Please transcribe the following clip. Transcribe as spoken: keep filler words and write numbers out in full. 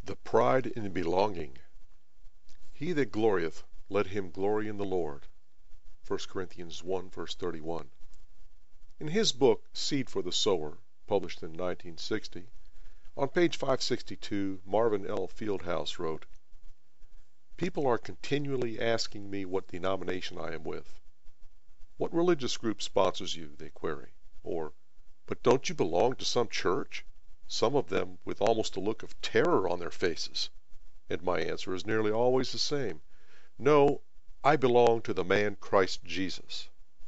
The pride in belonging. He that glorieth, let him glory in the Lord. First Corinthians one verse thirty-one. In his book, Seed for the Sower, published in nineteen sixty, on page five sixty-two, Marvin L. Fieldhouse wrote, "People are continually asking me what denomination I am with. What religious group sponsors you, they query. Or, but don't you belong to some church? Some of them with almost a look of terror on their faces. And my answer is nearly always the same. No, I belong to the man Christ Jesus.